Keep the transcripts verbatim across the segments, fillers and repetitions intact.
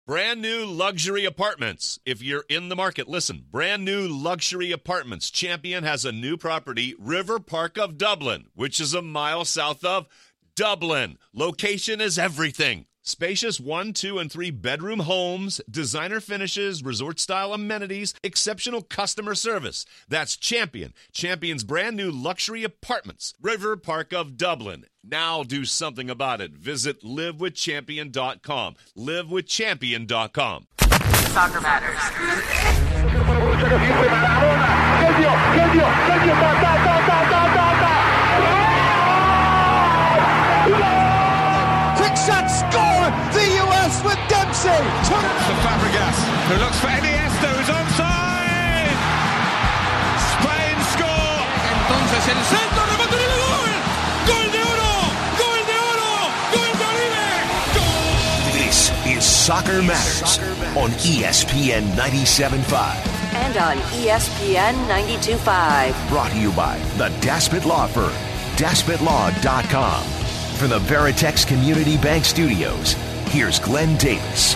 Brand new luxury apartments. If you're in the market, listen. Brand new luxury apartments. Champion has a new property, River Park of Dublin, which is a mile south of Dublin. Location is everything. Spacious one, two, and three bedroom homes, designer finishes, resort-style amenities, exceptional customer service. That's Champion. Champion's brand new luxury apartments. River Park of Dublin. Now do something about it. Visit live with champion dot com. live with champion dot com. Soccer Matters. Quick shot, score! The U S with Dempsey! To Fabregas, who looks for Iniesta, who's onside! Spain score! Entonces el centro, remate de gol! Gol de oro! Gol de oro! Gol de Oribe! Goal! This is Soccer Matters on E S P N ninety-seven point five. And on E S P N ninety-two point five. Brought to you by the Daspit Law Firm, daspit law dot com. From the Veritex Community Bank Studios, here's Glenn Davis.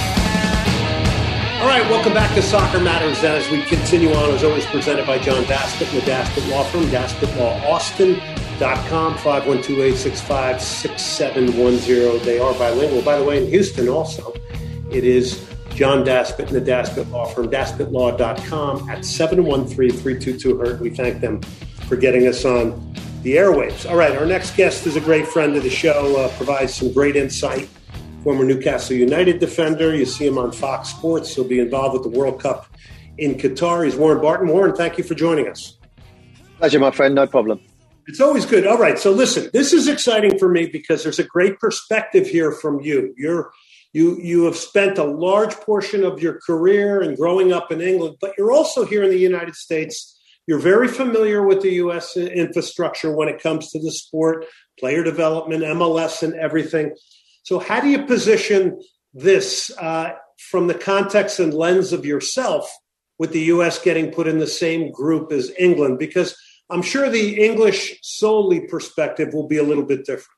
All right, welcome back to Soccer Matters. As we continue on, as always, presented by John Daspit and the Daspit Law Firm, daspit law austin dot com, five one two, eight six five, six seven one zero. They are bilingual. By the way, in Houston also, it is John Daspit and the Daspit Law Firm, daspit law dot com at seven one three, three two two, H U R T. We thank them for getting us on the airwaves. All right, our next guest is a great friend of the show, uh, provides some great insight. Former Newcastle United defender. You see him on Fox Sports. He'll be involved with the World Cup in Qatar. He's Warren Barton. Warren, thank you for joining us. Pleasure, my friend. No problem. It's always good. All right, so listen, this is exciting for me because there's a great perspective here from you. You're You you have spent a large portion of your career and growing up in England, but you're also here in the United States. You're very familiar with the U S infrastructure when it comes to the sport, player development, M L S, and everything. So how do you position this uh, from the context and lens of yourself with the U S getting put in the same group as England? Because I'm sure the English solely perspective will be a little bit different.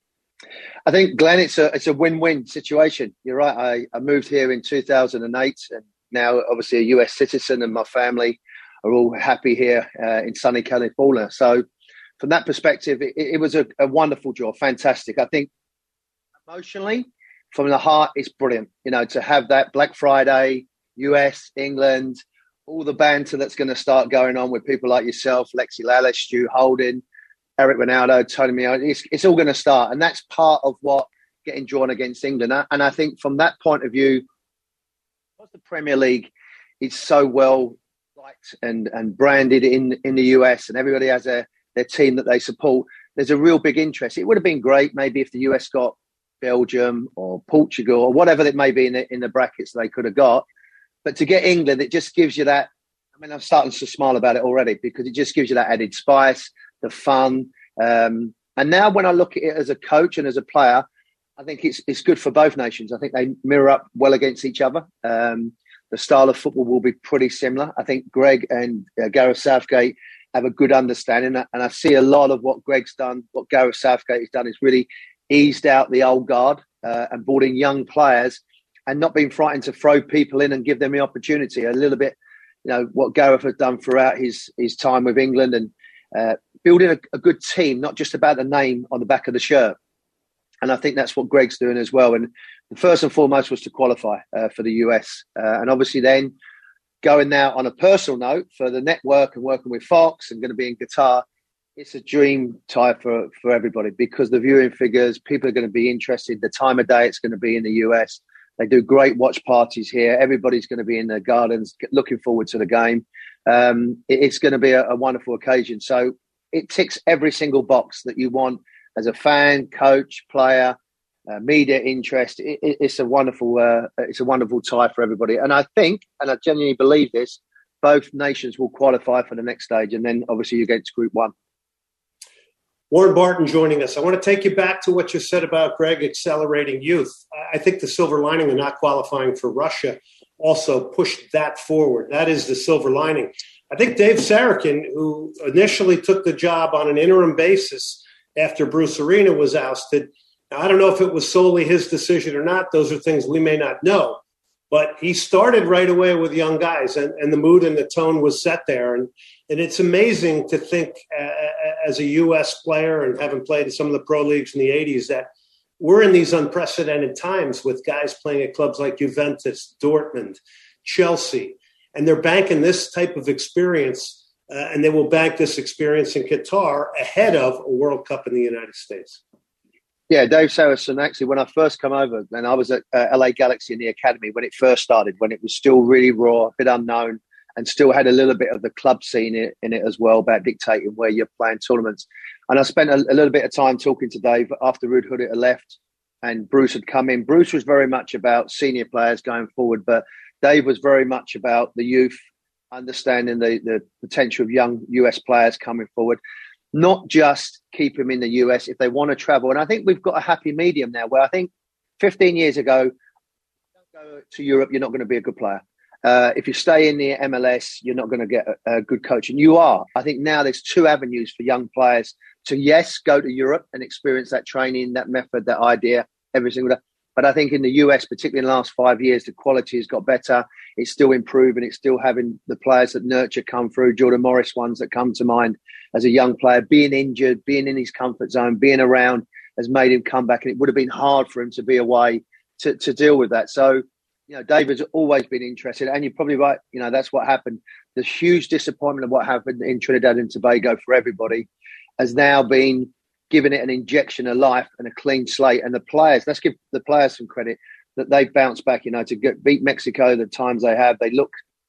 I think, Glenn, it's a it's a win-win situation. You're right. I, I moved here in two thousand eight and now obviously a U S citizen, and my family are all happy here uh, in sunny California. So from that perspective, it, it was a, a wonderful job, fantastic. I think emotionally, from the heart, it's brilliant. You know, to have that Black Friday, U S, England, all the banter that's going to start going on with people like yourself, Lexi Lalas, Stu Holding, Eric Ronaldo, Tony Mio, it's, it's all going to start. And that's part of what getting drawn against England. And I think from that point of view, the Premier League is so well liked and, and branded in, in the U S, and everybody has a, their team that they support. There's a real big interest. It would have been great maybe if the U S got Belgium or Portugal or whatever it may be in the, in the brackets they could have got. But to get England, it just gives you that. I mean, I'm starting to smile about it already because it just gives you that added spice, the fun. Um, and now when I look at it as a coach and as a player, I think it's it's good for both nations. I think they mirror up well against each other. Um, the style of football will be pretty similar. I think Greg and uh, Gareth Southgate have a good understanding. And I see a lot of what Greg's done, what Gareth Southgate has done is really eased out the old guard uh, and brought in young players and not being frightened to throw people in and give them the opportunity. A little bit, you know, what Gareth has done throughout his, his time with England and uh, building a, a good team, not just about the name on the back of the shirt. And I think that's what Greg's doing as well. And the first and foremost was to qualify uh, for the U S. Uh, and obviously then going now on a personal note for the network and working with Fox and going to be in Qatar, it's a dream tie for, for everybody because the viewing figures, people are going to be interested. The time of day it's going to be in the U S. They do great watch parties here. Everybody's going to be in the gardens looking forward to the game. Um, it, it's going to be a, a wonderful occasion. So it ticks every single box that you want as a fan, coach, player, uh, media interest. It, it, it's a wonderful, uh, it's a wonderful tie for everybody. And I think, and I genuinely believe this, both nations will qualify for the next stage, and then obviously you get to Group One. Warren Barton joining us. I want to take you back to what you said about Greg accelerating youth. I think the silver lining of not qualifying for Russia also pushed that forward. That is the silver lining. I think Dave Sarakin, who initially took the job on an interim basis after Bruce Arena was ousted, now, I don't know if it was solely his decision or not. Those are things we may not know. But he started right away with young guys, and, and the mood and the tone was set there. And, and it's amazing to think uh, as a U S player and having played in some of the pro leagues in the eighties that we're in these unprecedented times with guys playing at clubs like Juventus, Dortmund, Chelsea, and they're banking this type of experience, uh, and they will bank this experience in Qatar ahead of a World Cup in the United States. Yeah, Dave Saracen, actually, when I first come over, and I was at uh, L A Galaxy in the academy when it first started, when it was still really raw, a bit unknown, and still had a little bit of the club scene in it, in it as well, about dictating where you're playing tournaments. And I spent a, a little bit of time talking to Dave after Ruud Gullit had left and Bruce had come in. Bruce was very much about senior players going forward, but Dave was very much about the youth, understanding the, the potential of young U S players coming forward. Not just keep them in the U S if they want to travel. And I think we've got a happy medium now where I think fifteen years ago, don't go to Europe, you're not going to be a good player. Uh, if you stay in the M L S, you're not going to get a, a good coach. And you are. I think now there's two avenues for young players to, yes, go to Europe and experience that training, that method, that idea, every single day. But I think in the U S, particularly in the last five years, the quality has got better. It's still improving. It's still having the players that nurture come through. Jordan Morris ones that come to mind as a young player, being injured, being in his comfort zone, being around has made him come back. And it would have been hard for him to be away to, to deal with that. So, you know, David's always been interested. And you're probably right. You know, that's what happened. The huge disappointment of what happened in Trinidad and Tobago for everybody has now been giving it an injection of life and a clean slate. And the players, let's give the players some credit that they've bounced back, you know, to get, beat Mexico the times they have. They look,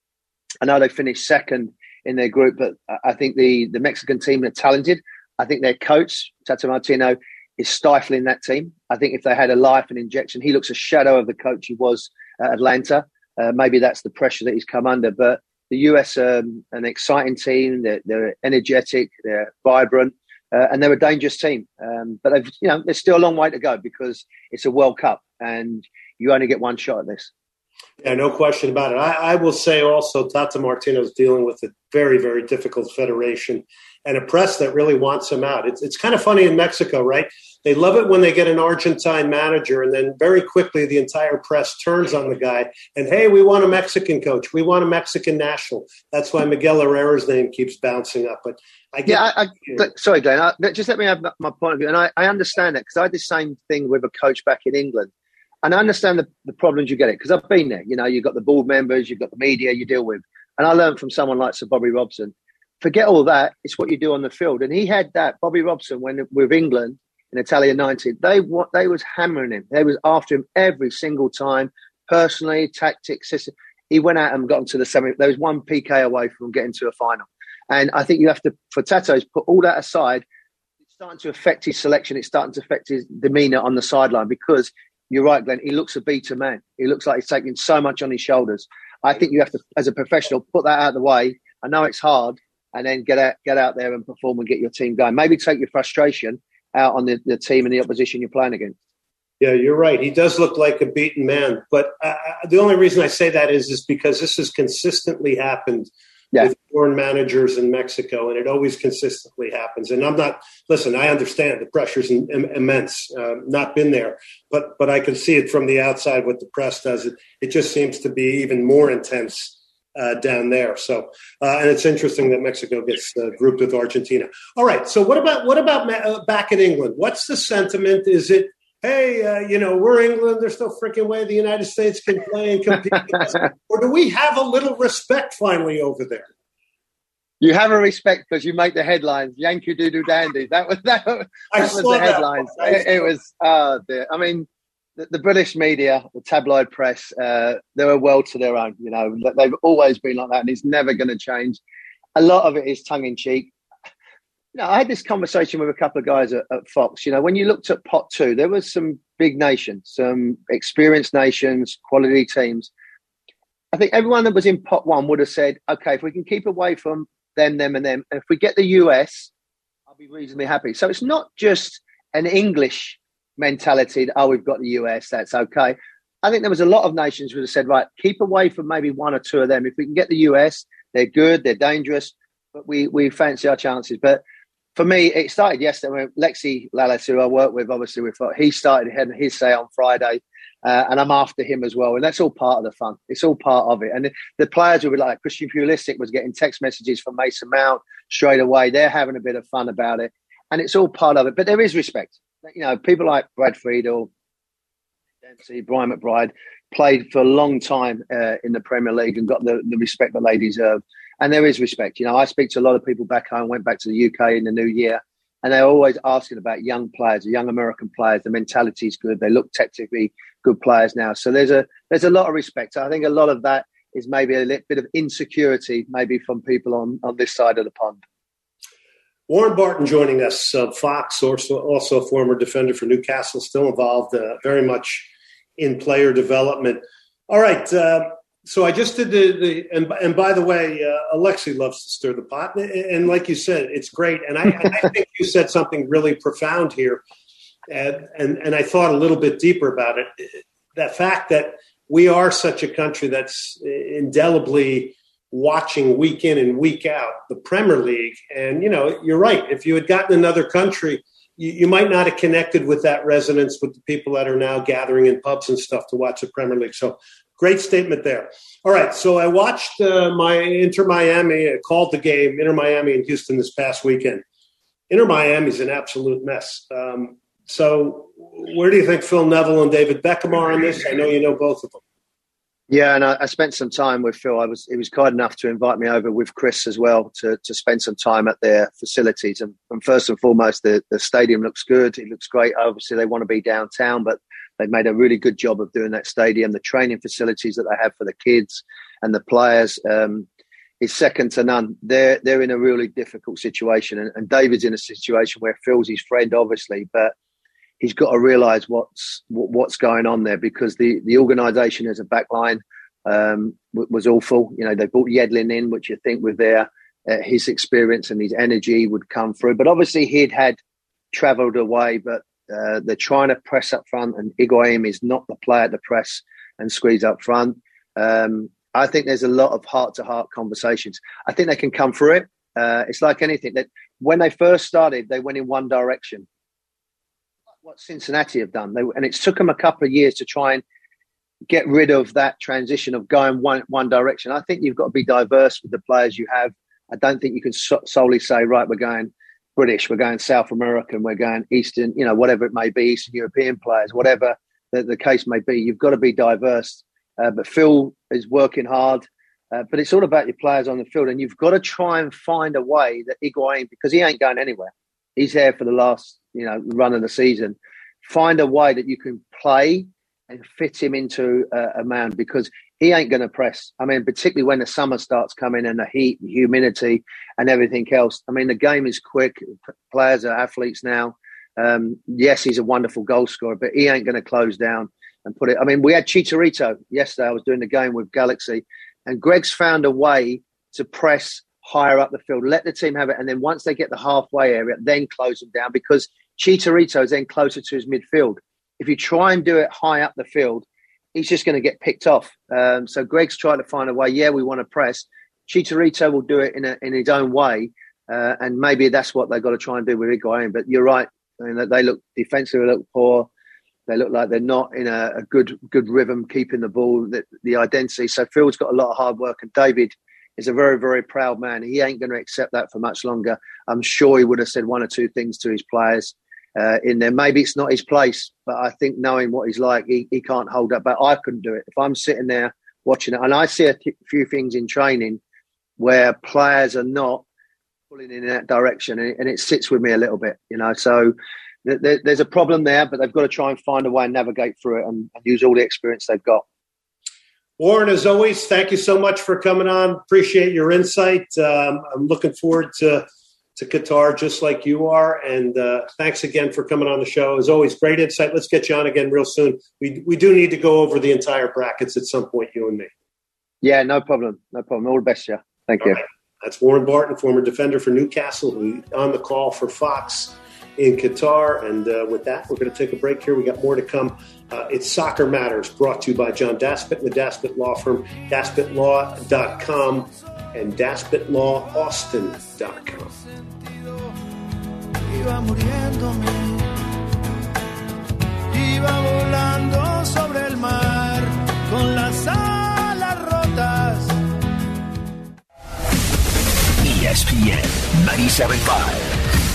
I know they finished second in their group, but I think the, the Mexican team are talented. I think their coach, Tata Martino, is stifling that team. I think if they had a life and injection, he looks a shadow of the coach he was at Atlanta. Uh, maybe that's the pressure that he's come under. But the U S are um, an exciting team. They're, they're energetic. They're vibrant. Uh, and they're a dangerous team. Um, but, they've, you know, there's still a long way to go because it's a World Cup and you only get one shot at this. Yeah, no question about it. I, I will say also Tata Martino is dealing with a very, very difficult federation and a press that really wants him out. It's, it's kind of funny in Mexico, right? They love it when they get an Argentine manager, and then very quickly the entire press turns on the guy. And, hey, we want a Mexican coach. We want a Mexican national. That's why Miguel Herrera's name keeps bouncing up. But I get yeah, I, I, sorry, Glenn. I, just let me have my point of view. And I, I understand that because I had the same thing with a coach back in England. And I understand the, the problems you get it because I've been there. You know, you've got the board members, you've got the media you deal with. And I learned from someone like Sir Bobby Robson. Forget all that. It's what you do on the field. And he had that. Bobby Robson, when with England in Italia ninety, they what they was hammering him. They was after him every single time, personally, tactics, system. He went out and got into the semi. There was one P K away from getting to a final. And I think you have to, for Tato's, put all that aside. It's starting to affect his selection. It's starting to affect his demeanour on the sideline because you're right, Glenn. He looks a beaten man. He looks like he's taking so much on his shoulders. I think you have to, as a professional, put that out of the way. I know it's hard, and then get out, get out there and perform and get your team going. Maybe take your frustration out on the, the team and the opposition you're playing against. Yeah, you're right. He does look like a beaten man. But uh, the only reason I say that is, is because this has consistently happened yeah. with foreign managers in Mexico, and it always consistently happens. And I'm not – listen, I understand the pressure's in, in, immense, uh, not been there. But but I can see it from the outside what the press does. It, it just seems to be even more intense uh, down there. So uh, and it's interesting that Mexico gets uh, grouped with Argentina. All right, so what about what about uh, back in England? What's the sentiment? Is it, hey, uh, you know, we're England. There's no freaking way the United States can play and compete. Or do we have a little respect finally over there? You have a respect because you make the headlines. Yankee Doodoo Dandy. That was that, that was the headlines. It, it was. Oh dear. I mean, the, the British media, the tabloid press, uh, they're a world to their own. You know, they've always been like that, and it's never going to change. A lot of it is tongue in cheek. You know, I had this conversation with a couple of guys at, at Fox. You know, when you looked at pot two, there was some big nations, some experienced nations, quality teams. I think everyone that was in pot one would have said, okay, if we can keep away from them, them, and them, and if we get the U S, I'll be reasonably happy. So it's not just an English mentality that, oh, we've got the U S, that's okay. I think there was a lot of nations who would have said, right, keep away from maybe one or two of them. If we can get the U S, they're good, they're dangerous, but we we fancy our chances. But for me, it started yesterday. Lexi Lalas, who I work with, obviously, with he started having his say on Friday. Uh, and I'm after him as well. And that's all part of the fun. It's all part of it. And the, the players will be like, Christian Pulisic was getting text messages from Mason Mount straight away. They're having a bit of fun about it. And it's all part of it. But there is respect. You know, people like Brad Friedel, Dempsey, Brian McBride played for a long time uh, in the Premier League and got the, the respect that they deserve. And there is respect. You know, I speak to a lot of people back home, went back to the U K in the new year, and they're always asking about young players, young American players. The mentality is good. They look technically good players now. So there's a there's a lot of respect. I think a lot of that is maybe a little bit of insecurity, maybe from people on, on this side of the pond. Warren Barton joining us, uh, Fox, also, also a former defender for Newcastle, still involved uh, very much in player development. All right. Uh, so I just did the, the and, and by the way, uh, Alexi loves to stir the pot. And, and like you said, it's great. And I, and I think you said something really profound here. And, and and I thought a little bit deeper about it. That fact that we are such a country that's indelibly watching week in and week out the Premier League. And, you know, you're right. If you had gotten another country, you, you might not have connected with that resonance with the people that are now gathering in pubs and stuff to watch the Premier League. So great statement there. All right. So I watched uh, my Inter Miami, I called the game, Inter Miami and Houston this past weekend. Inter Miami's an absolute mess. Um, So where do you think Phil Neville and David Beckham are on this? I know you know both of them. Yeah, and I, I spent some time with Phil. I was he was kind enough to invite me over with Chris as well to, to spend some time at their facilities. And, and first and foremost, the, the stadium looks good. It looks great. Obviously, they want to be downtown, but they've made a really good job of doing that stadium. The training facilities that they have for the kids and the players um, is second to none. They're they're in a really difficult situation, and, and David's in a situation where Phil's his friend, obviously, but he's got to realise what's what's going on there, because the, the organisation as a backline um, was awful. You know, they brought Yedlin in, which you think with their uh, his experience and his energy would come through. But obviously he'd had travelled away, but uh, they're trying to press up front, and Higuaín is not the player to press and squeeze up front. Um, I think there's a lot of heart-to-heart conversations. I think they can come through it. Uh, it's like anything. That when they first started, they went in one direction. What Cincinnati have done, they, and it took them a couple of years to try and get rid of that transition of going one one direction. I think you've got to be diverse with the players you have. I don't think you can so- solely say, right, we're going British, we're going South American, we're going Eastern, you know, whatever it may be, Eastern European players, whatever the, the case may be. You've got to be diverse. Uh, but Phil is working hard. Uh, but it's all about your players on the field, and you've got to try and find a way that Higuaín, because he ain't going anywhere. He's here for the last, you know, run of the season. Find a way that you can play and fit him into a, a man, because he ain't going to press. I mean, particularly when the summer starts coming and the heat, the humidity and everything else. I mean, the game is quick. Players are athletes now. Um, yes, he's a wonderful goal scorer, but he ain't going to close down and put it. I mean, we had Chicharito yesterday. I was doing the game with Galaxy, and Greg's found a way to press higher up the field, let the team have it, and then once they get the halfway area, then close them down, because Chicharito is then closer to his midfield. If you try and do it high up the field, he's just going to get picked off. Um, so Greg's trying to find a way. Yeah, we want to press. Chicharito will do it in a, in his own way, uh, and maybe that's what they've got to try and do with Higuaín. But you're right. I mean, they look defensively look poor. They look like they're not in a, a good good rhythm, keeping the ball, the, the identity. So Phil's got a lot of hard work, and David is a very, very proud man. He ain't going to accept that for much longer. I'm sure he would have said one or two things to his players uh, in there. Maybe it's not his place, but I think knowing what he's like, he, he can't hold up. But I couldn't do it. If I'm sitting there watching it, and I see a th- few things in training where players are not pulling in that direction, and it, and it sits with me a little bit, you know. So th- th- there's a problem there, but they've got to try and find a way and navigate through it and, and use all the experience they've got. Warren, as always, thank you so much for coming on. Appreciate your insight. Um, I'm looking forward to, to Qatar just like you are. And uh, thanks again for coming on the show. As always, great insight. Let's get you on again real soon. We we do need to go over the entire brackets at some point, you and me. Yeah, no problem. No problem. All the best, yeah. Thank All you. Right. That's Warren Barton, former defender for Newcastle, who on the call for Fox in Qatar. And uh, with that, we're going to take a break here. We got more to come. Uh, it's Soccer Matters, brought to you by John Daspit and the Daspit Law Firm, daspit law dot com and daspit law austin dot com. iba volando sobre el mar con las alas rotas. E S P N ninety-seven point five.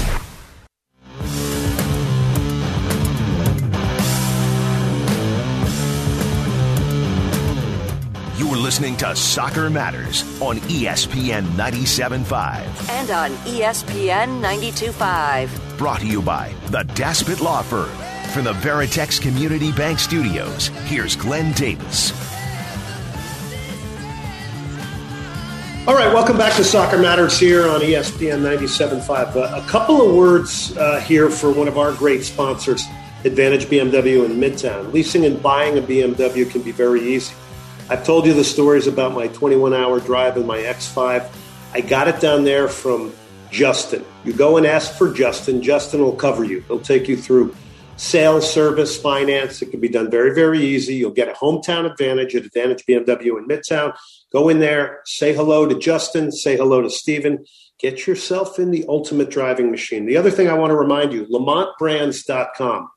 You're listening to Soccer Matters on E S P N ninety-seven point five. And on E S P N ninety-two point five. Brought to you by the Daspit Law Firm. From the Veritex Community Bank Studios, here's Glenn Davis. All right, welcome back to Soccer Matters here on E S P N ninety-seven point five. Uh, a couple of words uh, here for one of our great sponsors, Advantage B M W in Midtown. Leasing and buying a B M W can be very easy. I've told you the stories about my twenty-one hour drive in my X five. I got it down there from Justin. You go and ask for Justin. Justin will cover you. He'll take you through sales, service, finance. It can be done very, very easy. You'll get a hometown advantage at Advantage B M W in Midtown. Go in there, say hello to Justin, say hello to Steven. Get yourself in the ultimate driving machine. The other thing I want to remind you, Lamont Brands dot com.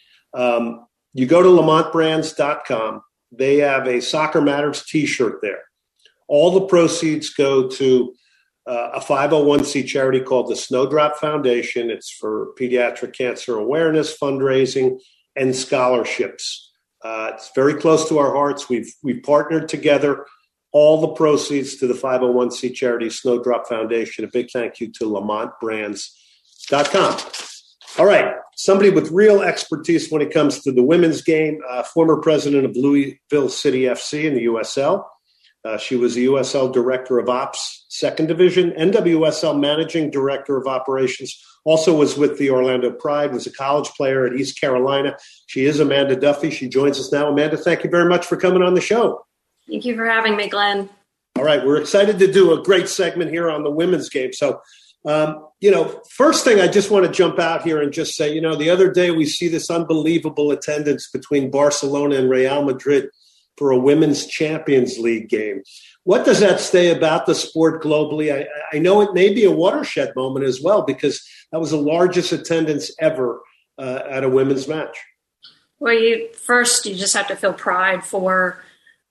Um, you go to Lamont Brands dot com. They have a Soccer Matters t-shirt there. All the proceeds go to uh, a five oh one c charity called the Snowdrop Foundation. It's for pediatric cancer awareness, fundraising, and scholarships. Uh, it's very close to our hearts. We've we've partnered together. All the proceeds to the five oh one c charity Snowdrop Foundation. A big thank you to Lamont Brands dot com. All right, somebody with real expertise when it comes to the women's game, uh, former president of Louisville City F C in the U S L. Uh, she was the U S L Director of Ops, Second Division, N W S L Managing Director of Operations, also was with the Orlando Pride, was a college player at East Carolina. She is Amanda Duffy. She joins us now. Amanda, thank you very much for coming on the show. Thank you for having me, Glenn. All right, we're excited to do a great segment here on the women's game. So, Um, you know, first thing I just want to jump out here and just say, you know, the other day we see this unbelievable attendance between Barcelona and Real Madrid for a women's Champions League game. What does that say about the sport globally? I, I know it may be a watershed moment as well, because that was the largest attendance ever uh, at a women's match. Well, you first, you just have to feel pride for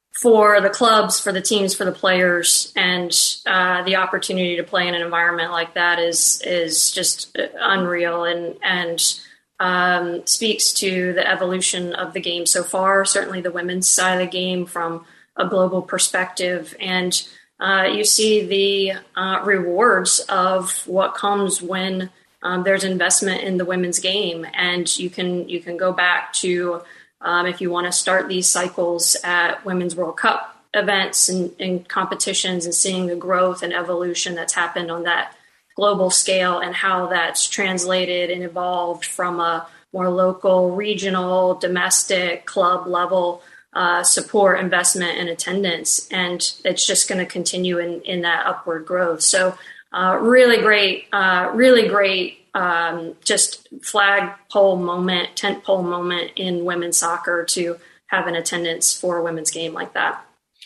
for the clubs, for the teams, for the players, and uh, the opportunity to play in an environment like that is is just unreal, and and um, speaks to the evolution of the game so far. Certainly, the women's side of the game from a global perspective, and uh, you see the uh, rewards of what comes when um, there's investment in the women's game, and you can you can go back to. Um, if you want to start these cycles at Women's World Cup events and, and competitions, and seeing the growth and evolution that's happened on that global scale, and how that's translated and evolved from a more local, regional, domestic, club level uh, support, investment, and attendance. And it's just going to continue in, in that upward growth. So uh, really great, uh, really great. Um, just flagpole moment, tentpole moment in women's soccer to have an attendance for a women's game like that.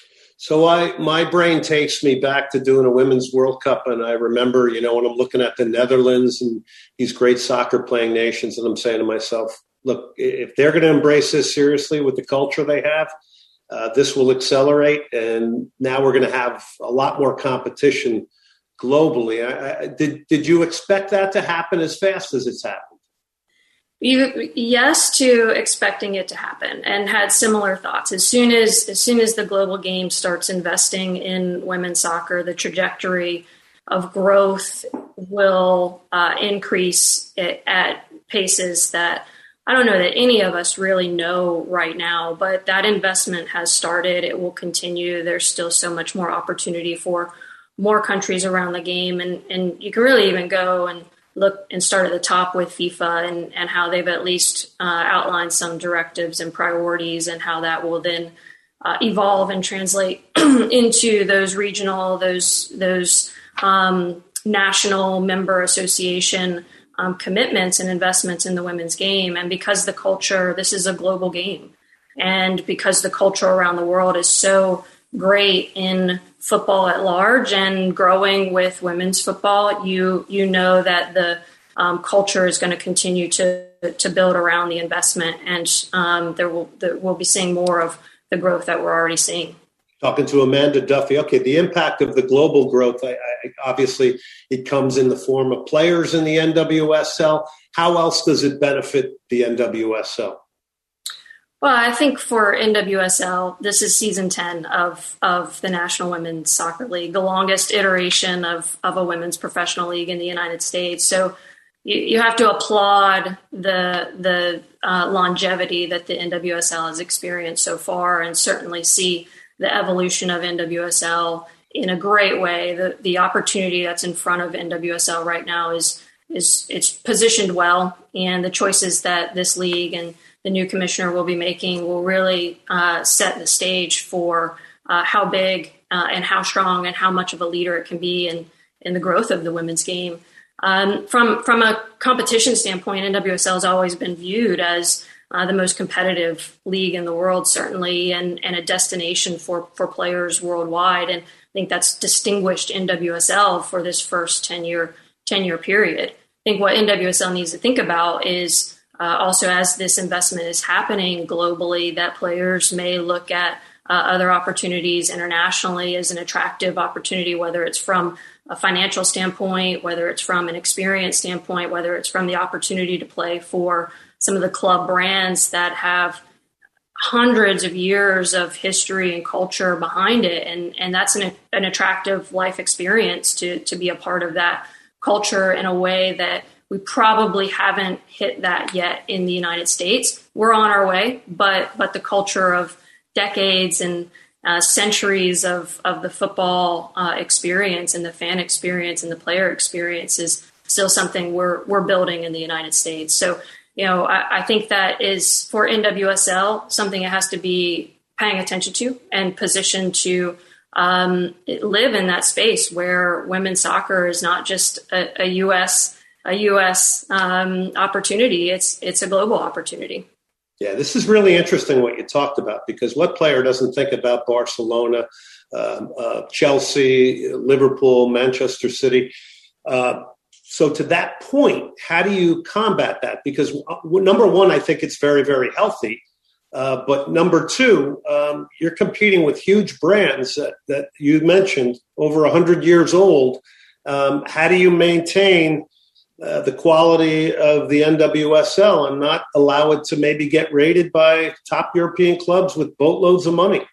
So I, my brain takes me back to doing a Women's World Cup, and I remember, you know, when I'm looking at the Netherlands and these great soccer playing nations, and I'm saying to myself, look, if they're going to embrace this seriously with the culture they have, uh, this will accelerate, and now we're going to have a lot more competition globally. I, I, did did you expect that to happen as fast as it's happened? You, yes, to expecting it to happen, and had similar thoughts. As soon as as soon as the global game starts investing in women's soccer, the trajectory of growth will uh, increase at paces that I don't know that any of us really know right now. But that investment has started. It will continue. There's still so much more opportunity for more countries around the game, and, and you can really even go and look and start at the top with FIFA and, and how they've at least uh, outlined some directives and priorities, and how that will then uh, evolve and translate into those regional, those those um, national member association um, commitments and investments in the women's game. And because the culture, this is a global game, and because the culture around the world is so great in football at large and growing with women's football, you you know that the um, culture is going to continue to to build around the investment, and um, there will there, we'll be seeing more of the growth that we're already seeing. Talking to Amanda Duffy. Okay, the impact of the global growth, I, I, obviously it comes in the form of players in the N W S L. How else does it benefit the N W S L? Well, I think for N W S L, this is season ten of, of the National Women's Soccer League, the longest iteration of, of a women's professional league in the United States. So you, you have to applaud the the uh, longevity that the N W S L has experienced so far, and certainly see the evolution of N W S L in a great way. The the opportunity that's in front of N W S L right now is is it's positioned well, and the choices that this league and the new commissioner will be making will really uh, set the stage for uh, how big uh, and how strong and how much of a leader it can be in, in the growth of the women's game. Um, from from a competition standpoint, N W S L has always been viewed as uh, the most competitive league in the world, certainly, and, and a destination for, for players worldwide. And I think that's distinguished N W S L for this first ten-year ten-year period. I think what N W S L needs to think about is Uh, also, as this investment is happening globally, that players may look at uh, other opportunities internationally as an attractive opportunity, whether it's from a financial standpoint, whether it's from an experience standpoint, whether it's from the opportunity to play for some of the club brands that have hundreds of years of history and culture behind it. And, and that's an, an attractive life experience to, to be a part of that culture in a way that we probably haven't hit that yet in the United States. We're on our way, but but the culture of decades and uh, centuries of, of the football uh, experience and the fan experience and the player experience is still something we're we're building in the United States. So, you know, I, I think that is for N W S L something it has to be paying attention to and positioned to um, live in that space where women's soccer is not just a, a U S a U S um, opportunity. It's it's a global opportunity. Yeah, this is really interesting what you talked about, because what player doesn't think about Barcelona, uh, uh, Chelsea, Liverpool, Manchester City? Uh, so to that point, how do you combat that? Because number one, I think it's very, very healthy. Uh, but number two, um, you're competing with huge brands that, that you mentioned, over one hundred years old. Um, how do you maintain Uh, the quality of the N W S L and not allow it to maybe get raided by top European clubs with boatloads of money?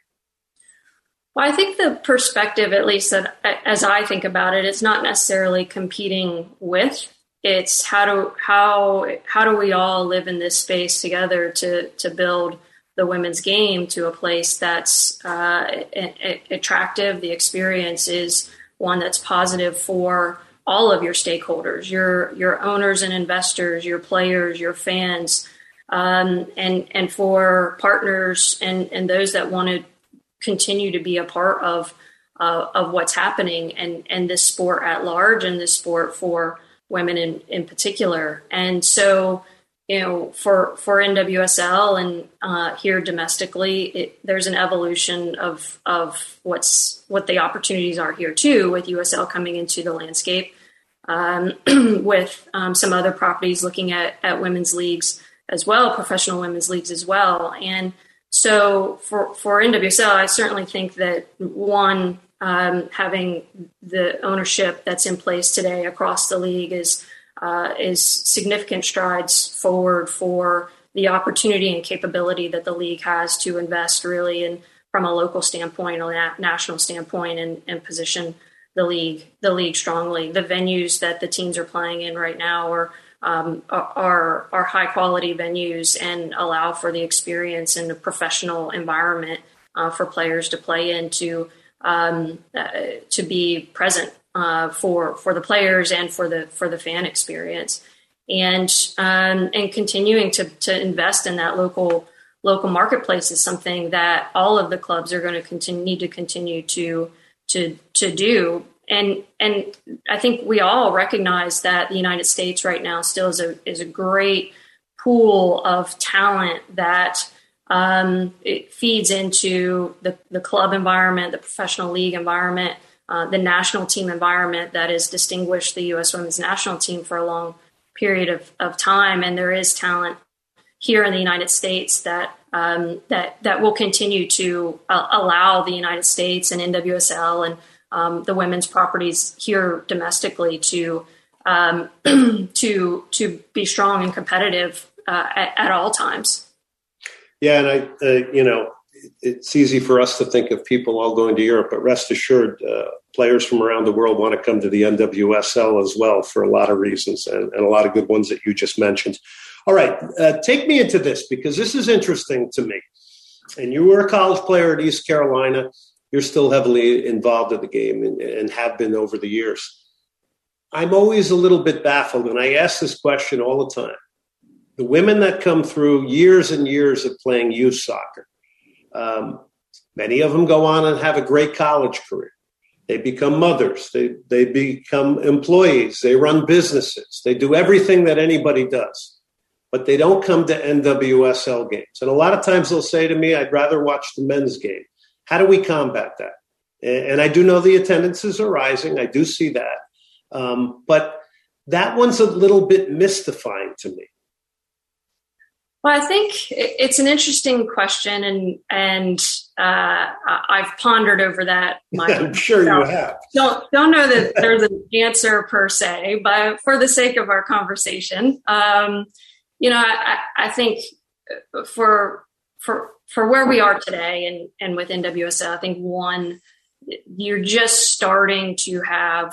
Well, I think the perspective, at least that as I think about it, it's not necessarily competing with. It's how do how how do we all live in this space together to to build the women's game to a place that's uh, a- a- attractive. The experience is one that's positive for all of your stakeholders, your your owners and investors, your players, your fans, um, and and for partners and, and those that want to continue to be a part of uh, of what's happening and, and this sport at large and this sport for women in, in particular. And so, you know, for, for N W S L and uh, here domestically, it, there's an evolution of of what's what the opportunities are here too, with U S L coming into the landscape, um, with um, some other properties looking at, at women's leagues as well, professional women's leagues as well. And so for, for N W S L, I certainly think that one, um, having the ownership that's in place today across the league is Uh, is significant strides forward for the opportunity and capability that the league has to invest really in from a local standpoint or a national standpoint and, and position the league the league strongly. The venues that the teams are playing in right now are um, are are high quality venues and allow for the experience and the professional environment uh, for players to play in to um, uh, to be present Uh, for for the players and for the for the fan experience, and um, and continuing to to invest in that local local marketplace is something that all of the clubs are going to continue need to continue to to to do. And and I think we all recognize that the United States right now still is a is a great pool of talent that um, it feeds into the the club environment, the professional league environment. Uh, the national team environment that has distinguished the U S women's national team for a long period of, of time. And there is talent here in the United States that um, that that will continue to uh, allow the United States and N W S L and um, the women's properties here domestically to um, to to be strong and competitive uh, at, at all times. Yeah, and I, uh, you know, it's easy for us to think of people all going to Europe, but rest assured, uh, players from around the world want to come to the N W S L as well for a lot of reasons, and, and a lot of good ones that you just mentioned. All right, uh, take me into this, because this is interesting to me. And you were a college player at East Carolina. You're still heavily involved in the game and, and have been over the years. I'm always a little bit baffled, and I ask this question all the time. The women that come through years and years of playing youth soccer, um, many of them go on and have a great college career. They become mothers. They, they become employees. They run businesses. They do everything that anybody does. But they don't come to N W S L games. And a lot of times they'll say to me, I'd rather watch the men's game. How do we combat that? And I do know the attendances are rising. I do see that. Um, but that one's a little bit mystifying to me. Well, I think it's an interesting question, and and uh, I've pondered over that. I'm sure you have. Don't don't know that there's an answer per se, but for the sake of our conversation, um, you know, I, I think for for for where we are today, and and with N W S L, I think one, you're just starting to have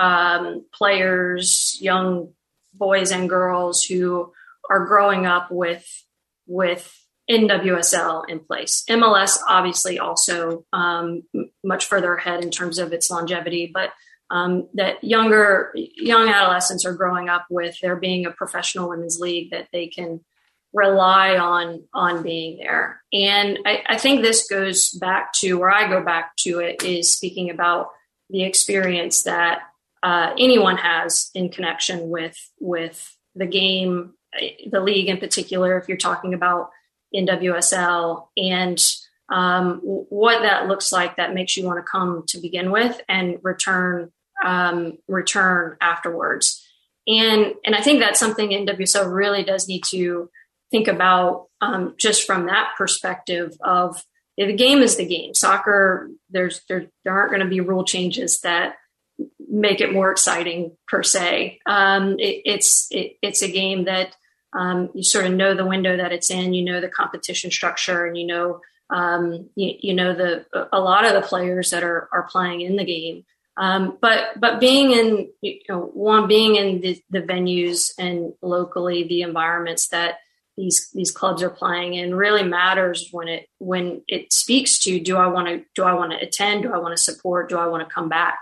um, players, young boys and girls who are growing up with with N W S L in place. M L S obviously also um, much further ahead in terms of its longevity, but um, that younger young adolescents are growing up with there being a professional women's league that they can rely on on being there. And I, I think this goes back to where I go back to it is speaking about the experience that uh, anyone has in connection with with the game, the league in particular, if you're talking about N W S L, and um, what that looks like that makes you want to come to begin with and return um, return afterwards. And and I think that's something N W S L really does need to think about um, just from that perspective of the game is the game. Soccer, there's there, there aren't going to be rule changes that make it more exciting per se. Um, it, it's it, it's a game that um, you sort of know the window that it's in, you know the competition structure, and you know um, you, you know the a lot of the players that are are playing in the game. Um, but but being in you know, one being in the, the venues and locally the environments that these these clubs are playing in really matters when it when it speaks to do I want to do I want to attend, do I want to support, do I want to come back.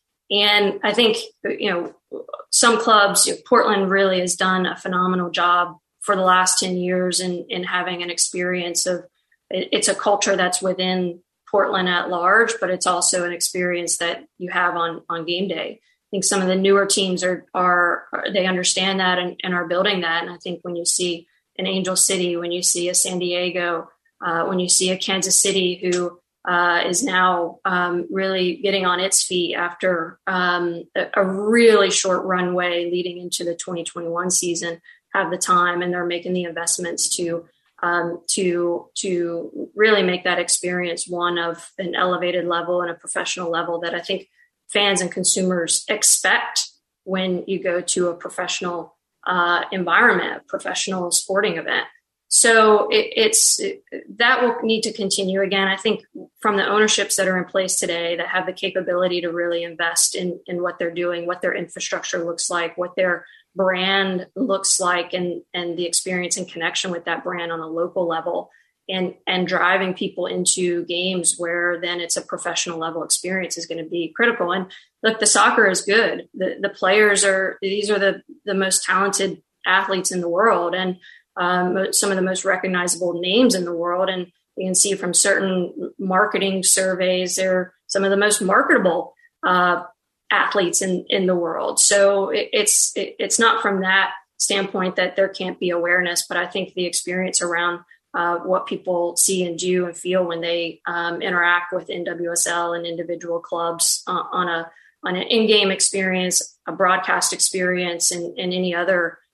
And I think, you know, some clubs, you know, Portland really has done a phenomenal job for the last ten years in, in having an experience of, it, it's a culture that's within Portland at large, but it's also an experience that you have on, on game day. I think some of the newer teams are, are, are they understand that and, and are building that. And I think when you see an Angel City, when you see a San Diego, uh, when you see a Kansas City who, Uh, is now um, really getting on its feet after um, a, a really short runway leading into the twenty twenty-one season, have the time and they're making the investments to um, to to really make that experience one of an elevated level and a professional level that I think fans and consumers expect when you go to a professional uh, environment, a professional sporting event. So it, it's it, that will need to continue. Again, I think from the ownerships that are in place today that have the capability to really invest in, in what they're doing, what their infrastructure looks like, what their brand looks like, and, and the experience and connection with that brand on a local level, and, and driving people into games where then it's a professional level experience is going to be critical. And look, the soccer is good. The, the players are, these are the, the most talented athletes in the world. And Um, some of the most recognizable names in the world. And you can see from certain marketing surveys, they're some of the most marketable uh, athletes in, in the world. So it, it's it, it's not from that standpoint that there can't be awareness, but I think the experience around uh, what people see and do and feel when they um, interact with N W S L and individual clubs uh, on a on an in-game experience, a broadcast experience, and, and any other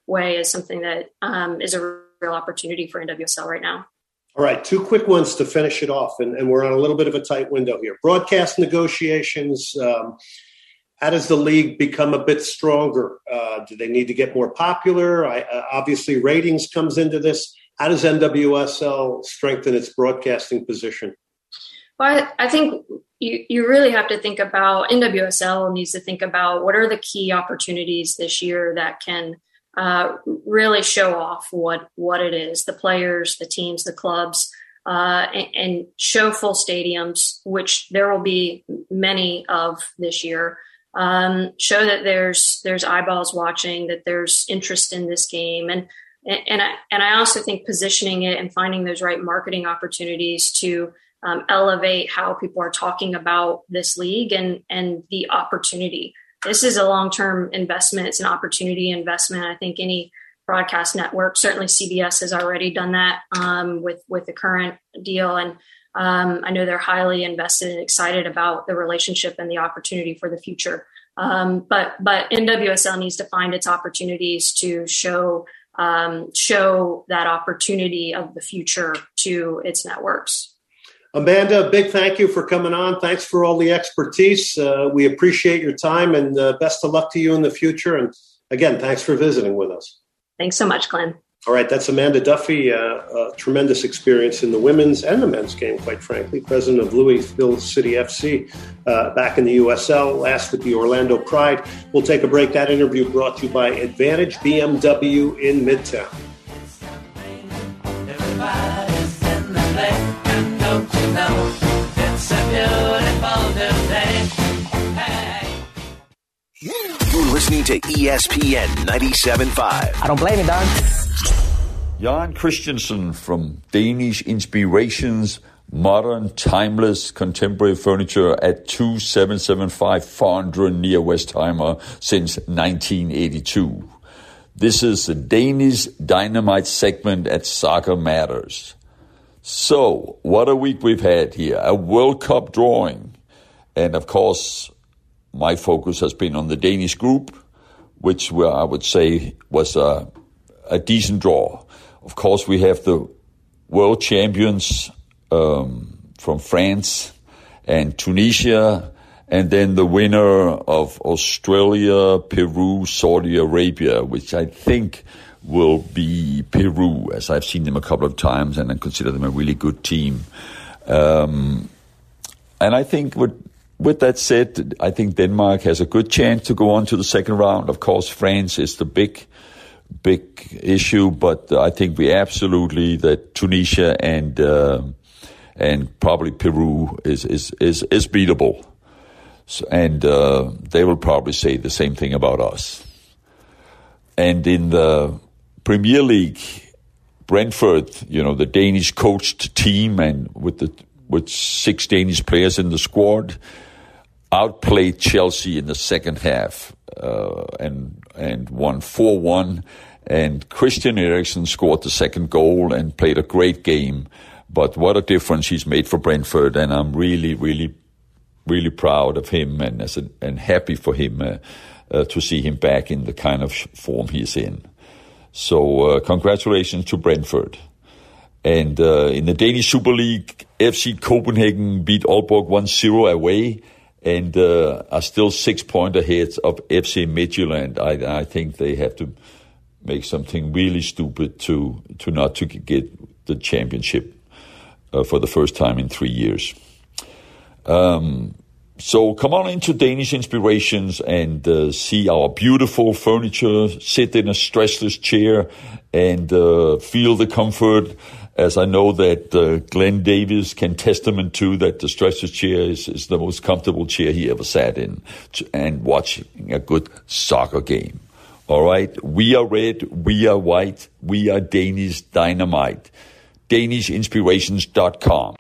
way is something that um, is a real opportunity for N W S L right now. All right, two quick ones to finish it off, and, and we're on a little bit of a tight window here. Broadcast negotiations, um, how does the league become a bit stronger? Uh, do they need to get more popular? I, uh, obviously, ratings comes into this. How does N W S L strengthen its broadcasting position? Well, I, I think you, you really have to think about, N W S L needs to think about what are the key opportunities this year that can uh, really show off what, what it is, the players, the teams, the clubs, uh, and, and show full stadiums, which there will be many of this year. Um, show that there's there's eyeballs watching, that there's interest in this game. And and I, and I also think positioning it and finding those right marketing opportunities to um, elevate how people are talking about this league and, and the opportunity. This is a long-term investment. It's an opportunity investment. I think any broadcast network, certainly C B S has already done that um, with, with the current deal. And um, I know they're highly invested and excited about the relationship and the opportunity for the future. Um, but, but N W S L needs to find its opportunities to show, um, show that opportunity of the future to its networks. Amanda, a big thank you for coming on. Thanks for all the expertise. Uh, we appreciate your time, and uh, best of luck to you in the future. And again, thanks for visiting with us. Thanks so much, Glenn. All right, that's Amanda Duffy, uh, a tremendous experience in the women's and the men's game, quite frankly, president of Louisville City F C, uh, back in the U S L, last with the Orlando Pride. We'll take a break. That interview brought to you by Advantage B M W in Midtown. Everybody's in the place, and don't you know, it's a beautiful new day. Hey. You're listening to E S P N ninety-seven point five. I don't blame you, Don. Jan Christensen from Danish Inspirations, modern, timeless, contemporary furniture at two seven seven five Fondren near Westheimer since nineteen eighty-two. This is the Danish Dynamite segment at Soccer Matters. So, what a week we've had here. A World Cup drawing. And of course, my focus has been on the Danish group, which I would say was a, a decent draw. Of course, we have the world champions um, from France and Tunisia, and then the winner of Australia, Peru, Saudi Arabia, which I think will be Peru, as I've seen them a couple of times, and I consider them a really good team. Um, and I think with, with that said, I think Denmark has a good chance to go on to the second round. Of course, France is the big big issue, but I think we absolutely that Tunisia and uh, and probably Peru is is is, is beatable, so, and uh, they will probably say the same thing about us. And in the Premier League, Brentford, you know, the Danish coached team, and with the with six Danish players in the squad, outplayed Chelsea in the second half uh, and and won four one. And Christian Eriksen scored the second goal and played a great game. But what a difference he's made for Brentford, and I'm really, really, really proud of him and as a, and happy for him uh, uh, to see him back in the kind of form he's in. So uh, congratulations to Brentford. And uh, in the Danish Super League, F C Copenhagen beat Aalborg one zero away and uh, are still six points ahead of F C Midtjylland. I, I think they have to make something really stupid to to not to get the championship uh, for the first time in three years. Um, so come on into Danish Inspirations and uh, see our beautiful furniture, sit in a stressless chair and uh, feel the comfort, as I know that uh, Glenn Davis can testament to that the stressless chair is, is the most comfortable chair he ever sat in, and watching a good soccer game. All right, we are red, we are white, we are Danish Dynamite. Danish Inspirations dot com.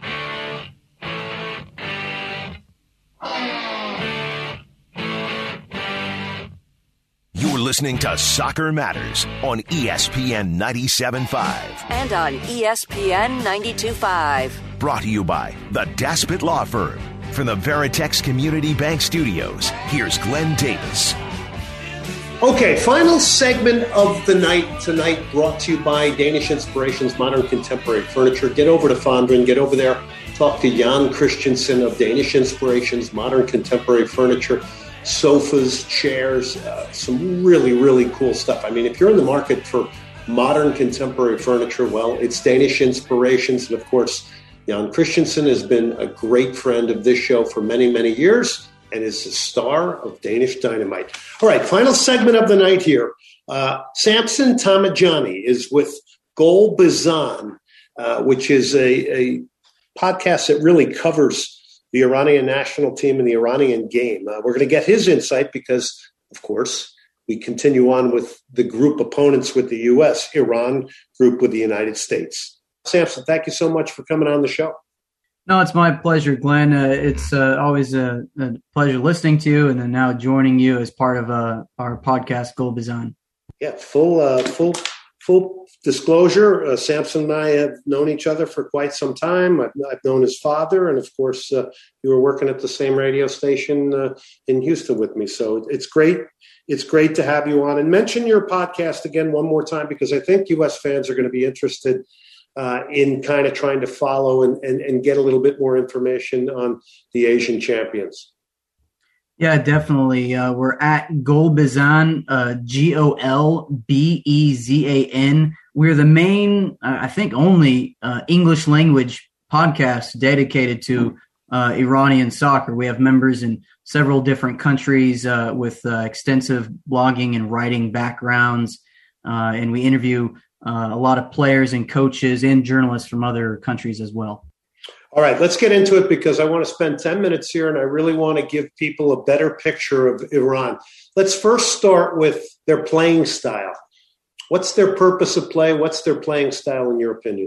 You're listening to Soccer Matters on E S P N ninety-seven point five. And on E S P N ninety-two point five. Brought to you by the Daspit Law Firm. From the Veritex Community Bank Studios, here's Glenn Davis. Okay, final segment of the night tonight brought to you by Danish Inspirations Modern Contemporary Furniture. Get over to Fondren, get over there, talk to Jan Christensen of Danish Inspirations Modern Contemporary Furniture. Sofas, chairs, uh, some really, really cool stuff. I mean, if you're in the market for modern contemporary furniture, well, it's Danish Inspirations. And of course, Jan Christensen has been a great friend of this show for many, many years, and is the star of Danish Dynamite. All right, final segment of the night here. Uh, Samson Tamajani is with Gol Bizan, uh, which is a, a podcast that really covers the Iranian national team and the Iranian game. Uh, we're going to get his insight because, of course, we continue on with the group opponents with the U S, Iran group with the United States. Samson, thank you so much for coming on the show. No, it's my pleasure, Glenn. Uh, it's uh, always a, a pleasure listening to you, and then now joining you as part of uh, our podcast, Gol Bizan. Yeah, full, uh, full, full disclosure. Uh, Samson and I have known each other for quite some time. I've, I've known his father, and of course, uh, you were working at the same radio station uh, in Houston with me. So it's great. It's great to have you on. And mention your podcast again one more time, because I think U S fans are going to be interested Uh, in kind of trying to follow and, and, and get a little bit more information on the Asian champions. Yeah, definitely. Uh, we're at Gol Bizan, uh, G O L B E Z A N. We're the main, uh, I think, only uh, English language podcast dedicated to uh, Iranian soccer. We have members in several different countries uh, with uh, extensive blogging and writing backgrounds, uh, and we interview Uh, a lot of players and coaches and journalists from other countries as well. All right, let's get into it, because I want to spend ten minutes here, and I really want to give people a better picture of Iran. Let's first start with their playing style. What's their purpose of play? What's their playing style, in your opinion?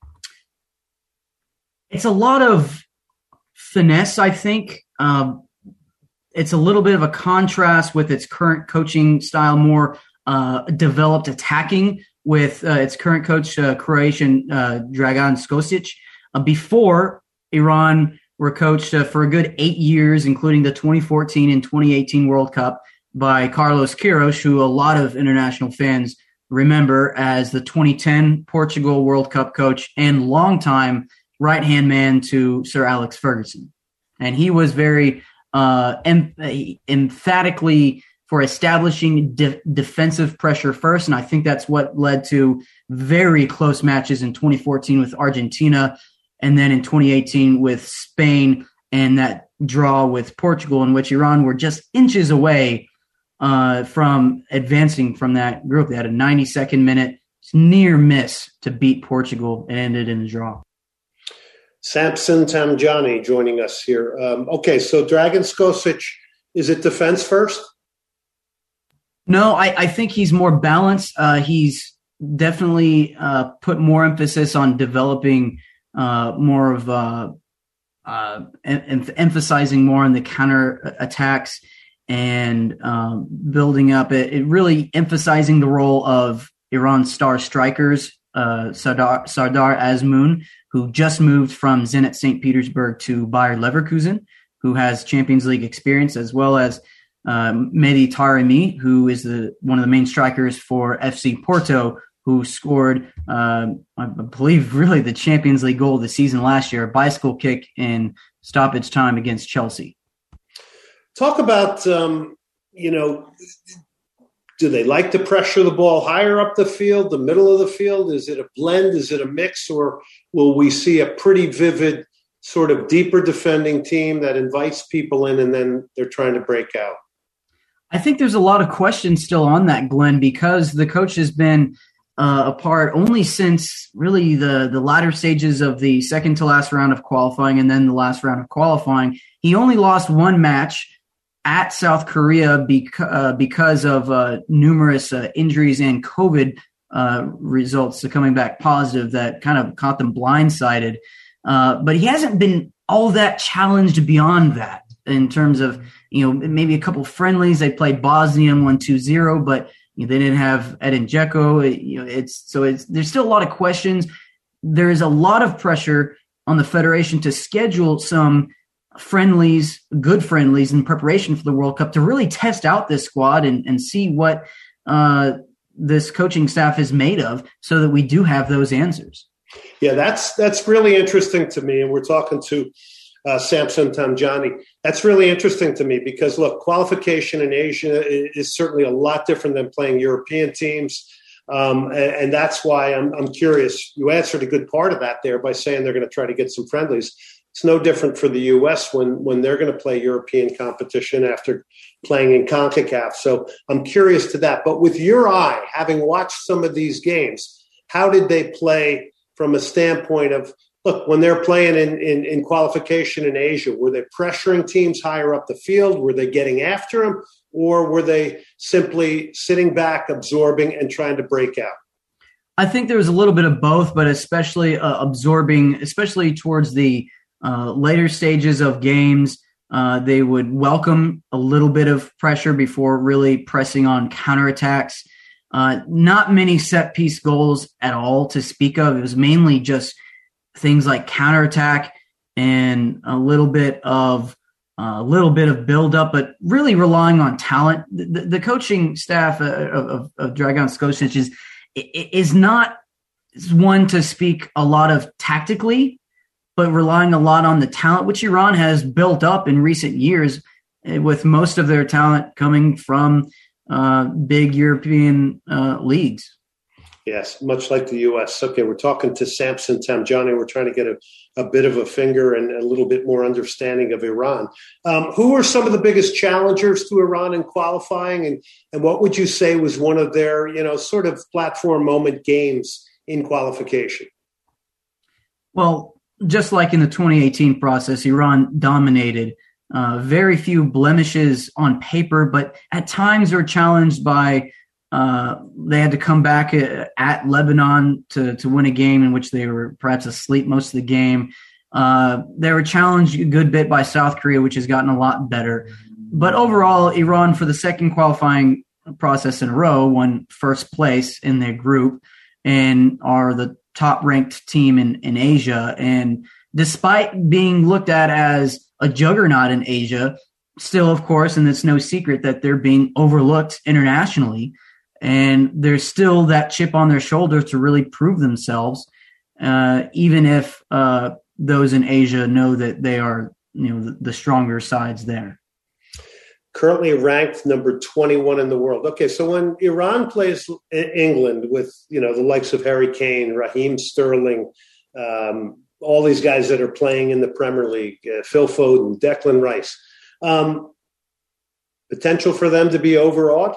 It's a lot of finesse, I think. Um, it's a little bit of a contrast with its current coaching style, more uh, developed attacking, with uh, its current coach, uh, Croatian uh, Dragan Skocic. Uh, before, Iran were coached uh, for a good eight years, including the twenty fourteen and twenty eighteen World Cup, by Carlos Queiroz, who a lot of international fans remember as the twenty ten Portugal World Cup coach and longtime right-hand man to Sir Alex Ferguson. And he was very uh, em- emphatically for establishing de- defensive pressure first. And I think that's what led to very close matches in twenty fourteen with Argentina, and then in twenty eighteen with Spain, and that draw with Portugal, in which Iran were just inches away uh, from advancing from that group. They had a ninety-second minute near miss to beat Portugal and ended in a draw. Samson Tamajani joining us here. Um, okay, so Dragan Skocic, is it defense first? No, I, I think he's more balanced. Uh, he's definitely uh, put more emphasis on developing uh, more of uh, uh, em- emphasizing more on the counter attacks and um, building up it, it really emphasizing the role of Iran's star strikers, uh, Sardar, Sardar Azmoun, who just moved from Zenit Saint Petersburg to Bayer Leverkusen, who has Champions League experience, as well as Uh, Mehdi Taremi, who is the one of the main strikers for F C Porto, who scored, uh, I believe, really the Champions League goal of the season last year, a bicycle kick in stoppage time against Chelsea. Talk about, um, you know, do they like to pressure the ball higher up the field, the middle of the field? Is it a blend? Is it a mix? Or will we see a pretty vivid sort of deeper defending team that invites people in and then they're trying to break out? I think there's a lot of questions still on that, Glenn, because the coach has been uh, apart only since really the, the latter stages of the second to last round of qualifying, and then the last round of qualifying. He only lost one match at South Korea beca- uh, because of uh, numerous uh, injuries and COVID uh, results so coming back positive that kind of caught them blindsided. Uh, but he hasn't been all that challenged beyond that, in terms of, you know, maybe a couple friendlies. They played Bosnia and won two zero, but you know, they didn't have Edin Dzeko. It, you know, it's so it's there's still a lot of questions. There is a lot of pressure on the federation to schedule some friendlies, good friendlies in preparation for the World Cup to really test out this squad and, and see what uh, this coaching staff is made of so that we do have those answers. Yeah, that's that's really interesting to me. And we're talking to uh, Samson Tamjani. That's really interesting to me because, look, qualification in Asia is certainly a lot different than playing European teams. Um, and, and that's why I'm, I'm curious. You answered a good part of that there by saying they're going to try to get some friendlies. It's no different for the U S when, when they're going to play European competition after playing in CONCACAF. So I'm curious to that. But with your eye, having watched some of these games, how did they play from a standpoint of, look, when they're playing in, in, in qualification in Asia, were they pressuring teams higher up the field? Were they getting after them? Or were they simply sitting back, absorbing, and trying to break out? I think there was a little bit of both, but especially uh, absorbing, especially towards the uh, later stages of games. Uh, they would welcome a little bit of pressure before really pressing on counterattacks. Uh, not many set-piece goals at all to speak of. It was mainly just things like counterattack and a little bit of a little bit of build-up, but really relying on talent. The, the coaching staff of, of, of Dragan Skocic is, is not one to speak a lot of tactically, but relying a lot on the talent, which Iran has built up in recent years, with most of their talent coming from uh, big European uh, leagues. Yes, much like the U S. Okay, we're talking to Samson Tamjani. We're trying to get a, a bit of a finger and a little bit more understanding of Iran. Um, who are some of the biggest challengers to Iran in qualifying, and, and what would you say was one of their, you know, sort of platform moment games in qualification? Well, just like in the twenty eighteen process, Iran dominated. Uh, very few blemishes on paper, but at times were challenged by Uh, they had to come back at, at Lebanon to, to win a game in which they were perhaps asleep most of the game. Uh, they were challenged a good bit by South Korea, which has gotten a lot better. But overall, Iran, for the second qualifying process in a row, won first place in their group and are the top-ranked team in, in Asia. And despite being looked at as a juggernaut in Asia, still, of course, and it's no secret that they're being overlooked internationally. And there's still that chip on their shoulder to really prove themselves, uh, even if uh, those in Asia know that they are, you know, the, the stronger sides there. Currently ranked number twenty-one in the world. Okay, so when Iran plays England with, you know, the likes of Harry Kane, Raheem Sterling, um, all these guys that are playing in the Premier League, uh, Phil Foden, Declan Rice, um, potential for them to be overawed?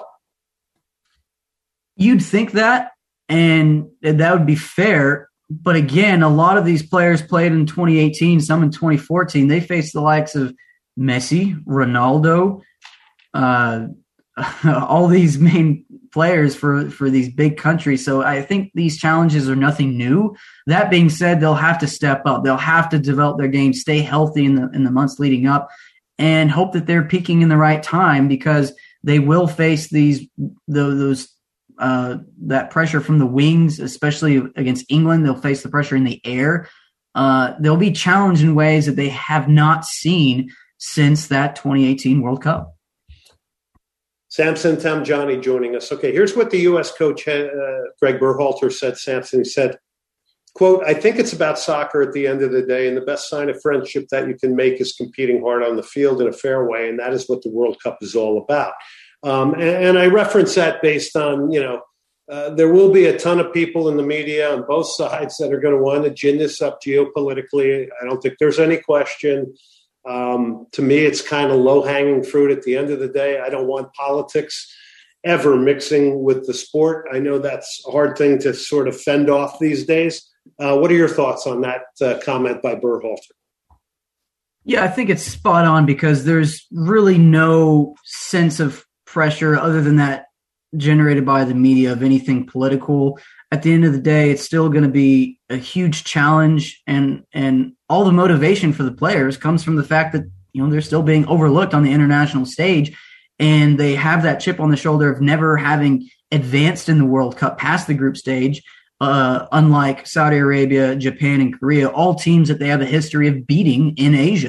You'd think that, and that would be fair. But again, a lot of these players played in twenty eighteen, some in twenty fourteen. They faced the likes of Messi, Ronaldo, uh, all these main players for, for these big countries. So I think these challenges are nothing new. That being said, they'll have to step up. They'll have to develop their game, stay healthy in the in the months leading up, and hope that they're peaking in the right time, because they will face these those uh, that pressure from the wings, especially against England. They'll face the pressure in the air. Uh, they'll be challenged in ways that they have not seen since that twenty eighteen World Cup. Samson Tamjani joining us. Okay, here's what the U S coach, uh, Greg Berhalter, said. Samson, he said, quote, "I think it's about soccer at the end of the day, and the best sign of friendship that you can make is competing hard on the field in a fair way, and that is what the World Cup is all about." Um, and, and I reference that based on, you know, uh, there will be a ton of people in the media on both sides that are going to want to gin this up geopolitically. I don't think there's any question. Um, to me, it's kind of low-hanging fruit at the end of the day. I don't want politics ever mixing with the sport. I know that's a hard thing to sort of fend off these days. Uh, what are your thoughts on that uh, comment by Berhalter? Yeah, I think it's spot on, because there's really no sense of pressure other than that generated by the media of anything political. At the end of the day, it's still going to be a huge challenge, and and all the motivation for the players comes from the fact that, you know, they're still being overlooked on the international stage, and they have that chip on the shoulder of never having advanced in the World Cup past the group stage, uh, unlike Saudi Arabia, Japan, and Korea, all teams that they have a history of beating in Asia.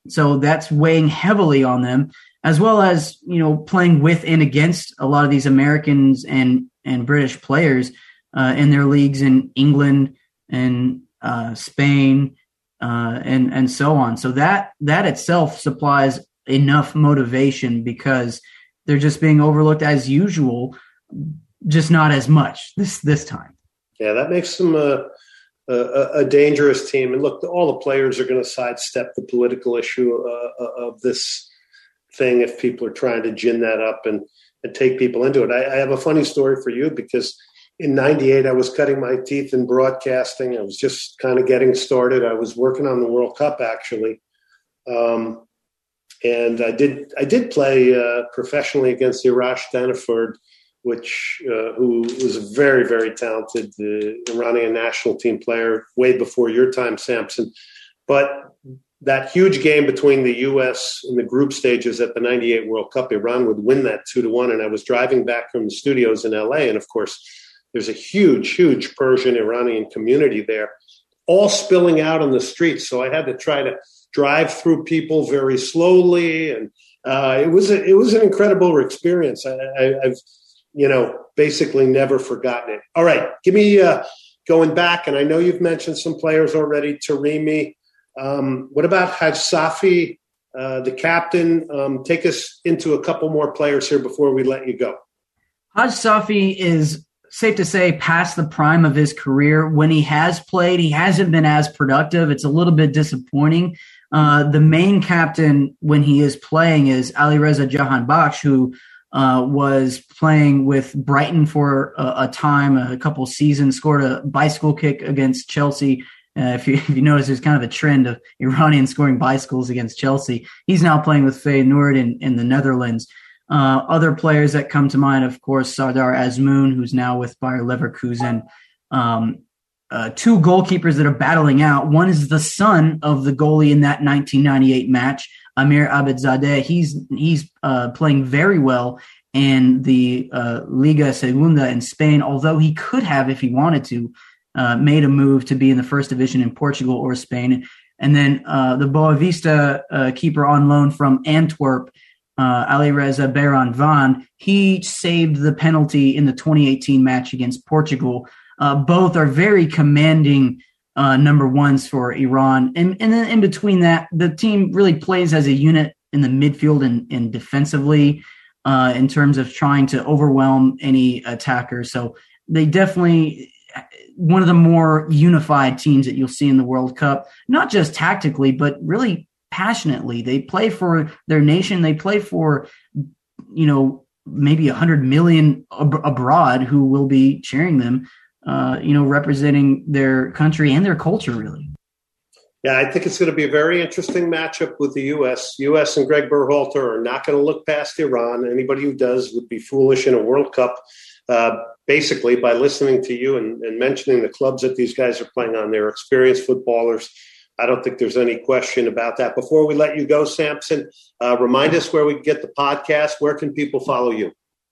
So that's weighing heavily on them, as well as, you know, playing with and against a lot of these Americans and, and British players uh, in their leagues in England and uh, Spain uh, and, and so on. So that, that itself supplies enough motivation because they're just being overlooked as usual, just not as much this, this time. Yeah, that makes them a, a, a dangerous team. And look, all the players are going to sidestep the political issue uh, of this thing if people are trying to gin that up and, and take people into it. I, I have a funny story for you because in ninety-eight, I was cutting my teeth in broadcasting. I was just kind of getting started. I was working on the World Cup, actually. Um, and I did I did play uh, professionally against Irash Daniford, which uh, who was a very, very talented uh, Iranian national team player way before your time, Samson. But that huge game between the U S in the group stages at the ninety-eight World Cup, Iran would win that two to one. And I was driving back from the studios in L A. And of course, there's a huge, huge Persian Iranian community there, all spilling out on the streets. So I had to try to drive through people very slowly. And uh, it was a, it was an incredible experience. I, I, I've, you know, basically never forgotten it. All right, give me uh, going back. And I know you've mentioned some players already, Taremi. Um, what about Haj Safi, uh, the captain? Um, take us into a couple more players here before we let you go. Haj Safi is safe to say past the prime of his career. When he has played, he hasn't been as productive. It's a little bit disappointing. Uh, the main captain when he is playing is Alireza Jahanbakhsh, who uh, was playing with Brighton for a, a time, a couple seasons, scored a bicycle kick against Chelsea. Uh, if, you, if you notice, there's kind of a trend of Iranians scoring bicycles against Chelsea. He's now playing with Feyenoord in, in the Netherlands. Uh, other players that come to mind, of course, Sardar Azmoun, who's now with Bayer Leverkusen. Um, uh, two goalkeepers that are battling out. One is the son of the goalie in that nineteen ninety-eight match, Amir Abedzadeh. He's he's uh, playing very well in the uh, Liga Segunda in Spain, although he could have, if he wanted to, Uh, made a move to be in the first division in Portugal or Spain. And then uh, the Boavista uh, keeper on loan from Antwerp, uh, Alireza Beiranvand, he saved the penalty in the twenty eighteen match against Portugal. Uh, both are very commanding uh, number ones for Iran. And, and then in between that, the team really plays as a unit in the midfield and, and defensively uh, in terms of trying to overwhelm any attacker. So they definitely one of the more unified teams that you'll see in the World Cup, not just tactically, but really passionately. They play for their nation. They play for, you know, maybe a hundred million ab- abroad who will be cheering them, uh, you know, representing their country and their culture, really. Yeah, I think it's going to be a very interesting matchup with the U S. U S and Greg Berhalter are not going to look past Iran. Anybody who does would be foolish in a World Cup. Uh, basically, by listening to you and, and mentioning the clubs that these guys are playing on, they're experienced footballers. I don't think there's any question about that. Before we let you go, Samson, uh, remind us where we can get the podcast. Where can people follow you?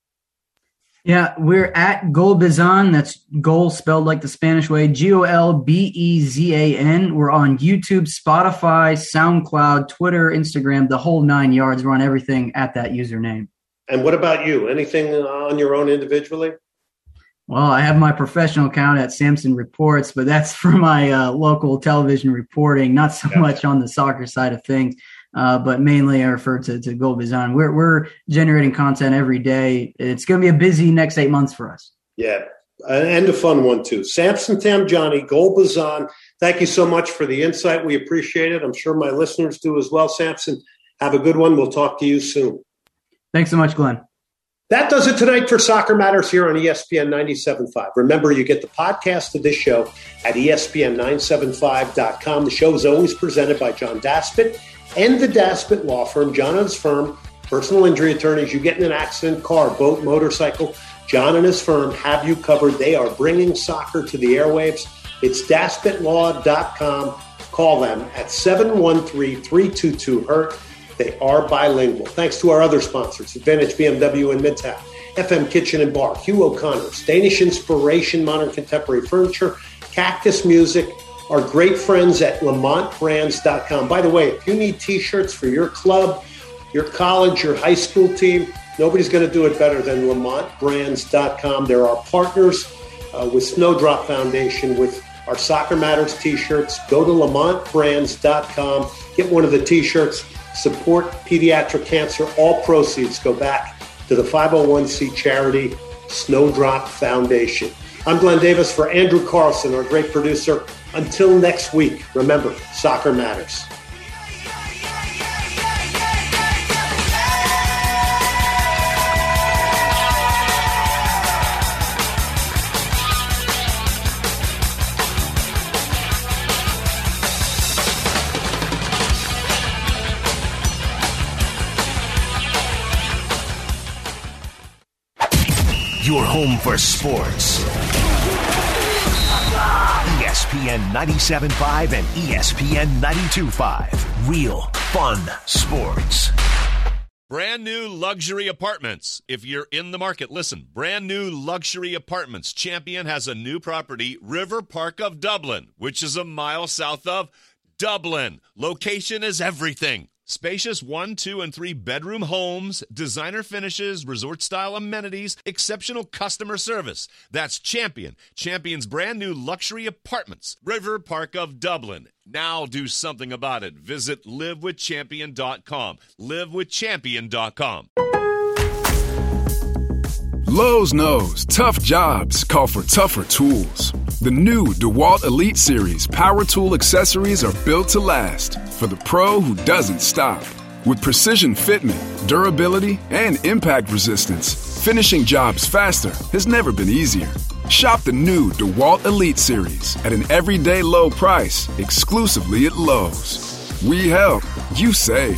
Yeah, we're at Golbezan. That's goal spelled like the Spanish way, G O L B E Z A N. We're on YouTube, Spotify, SoundCloud, Twitter, Instagram, the whole nine yards. We're on everything at that username. And what about you? Anything on your own individually? Well, I have my professional account at Samson Reports, but that's for my uh, local television reporting, not so yeah. much on the soccer side of things, uh, but mainly I refer to, to Golbezan. We're, we're generating content every day. It's going to be a busy next eight months for us. Yeah, and a fun one, too. Samson Tamjani, Golbezan, thank you so much for the insight. We appreciate it. I'm sure my listeners do as well. Samson, have a good one. We'll talk to you soon. Thanks so much, Glenn. That does it tonight for Soccer Matters here on E S P N ninety-seven point five. Remember, you get the podcast of this show at E S P N nine seventy-five dot com. The show is always presented by John Daspit and the Daspit Law Firm. John and his firm, personal injury attorneys. You get in an accident, car, boat, motorcycle, John and his firm have you covered. They are bringing soccer to the airwaves. It's daspit law dot com. Call them at seven one three, three two two, hurt. They are bilingual. Thanks to our other sponsors, Advantage B M W in Midtown, F M Kitchen and Bar, Hugh O'Connor's, Danish Inspiration, Modern Contemporary Furniture, Cactus Music, our great friends at Lamont Brands dot com. By the way, if you need T-shirts for your club, your college, your high school team, nobody's going to do it better than Lamont Brands dot com. They're our partners uh, with Snowdrop Foundation with our Soccer Matters T-shirts. Go to Lamont Brands dot com. Get one of the T-shirts. Support pediatric cancer. All proceeds go back to the five oh one c charity Snowdrop Foundation. I'm Glenn Davis for Andrew Carlson, our great producer. Until next week, remember, soccer matters. Your home for sports. E S P N ninety-seven point five and E S P N ninety-two point five. Real fun sports. Brand new luxury apartments. If you're in the market, listen. Brand new luxury apartments. Champion has a new property, River Park of Dublin, which is a mile south of Dublin. Location is everything. Spacious one, two, and three bedroom homes, designer finishes, resort-style amenities, exceptional customer service. That's Champion. Champion's brand new luxury apartments. River Park of Dublin. Now do something about it. Visit live with champion dot com. live with champion dot com. Lowe's knows tough jobs call for tougher tools. The new DeWalt Elite Series power tool accessories are built to last for the pro who doesn't stop. With precision fitment, durability, and impact resistance, finishing jobs faster has never been easier. Shop the new DeWalt Elite Series at an everyday low price exclusively at Lowe's. We help, you save.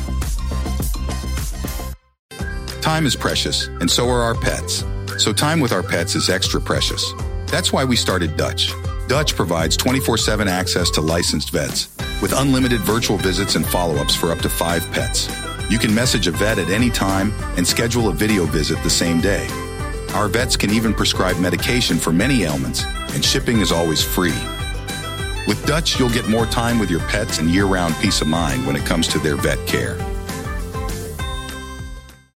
Time is precious, and so are our pets. So time with our pets is extra precious. That's why we started Dutch. Dutch provides twenty-four seven access to licensed vets with unlimited virtual visits and follow-ups for up to five pets. You can message a vet at any time and schedule a video visit the same day. Our vets can even prescribe medication for many ailments, and shipping is always free. With Dutch, you'll get more time with your pets and year-round peace of mind when it comes to their vet care.